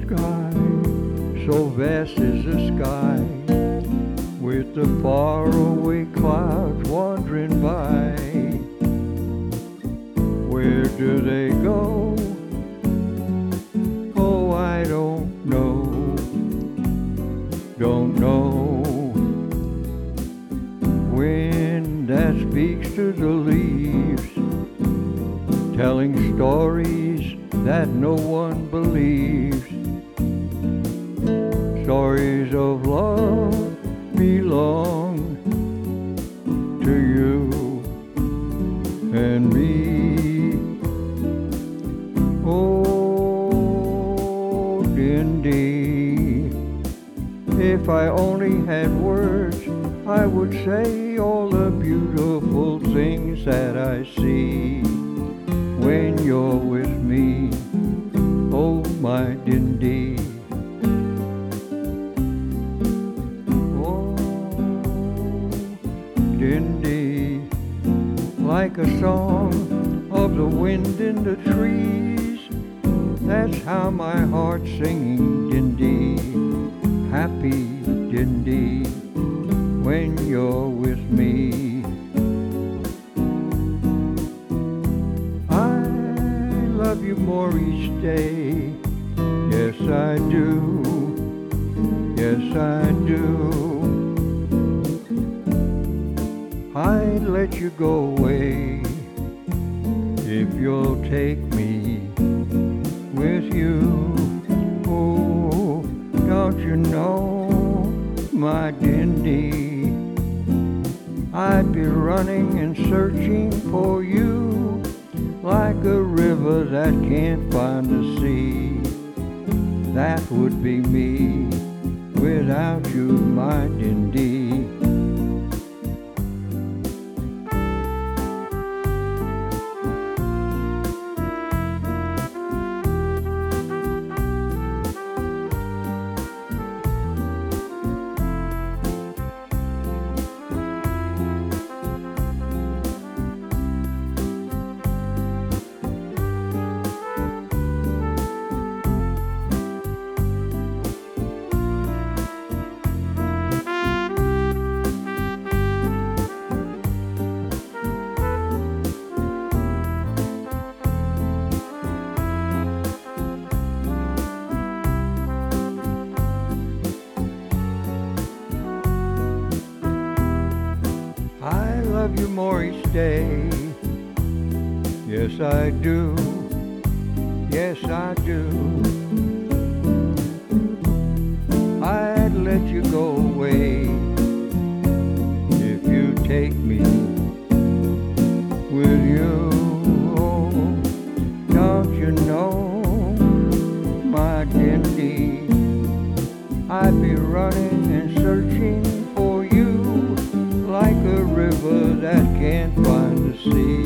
sky, so vast is the sky, with the faraway clouds wandering by. Where do they go? Oh, I don't know. Don't know. Wind that speaks to the leaves, telling stories that no one believes. Stories of love belong to you and me. Oh, Dindy, if I only had words, I would say all the beautiful things that I see when you're with me. Oh, my Dindy. Oh, Dindy, like a song of the wind in the trees. That's how my heart's singing, Dindy. Happy, Dindy, when you're with me. I love you more each day. Yes, I do. Yes, I do. I'd let you go away if you'll take me with you. Oh, don't you know, my Dindy, I'd be running and searching for you like a river that can't find the sea. That would be me without you, my Dindy. I love you more each day. Yes, I do. Yes, I do. I'd let you go away if you take me with you. Oh, don't you know, my Dindy, I'd be running and searching for you like a river that can't find the sea.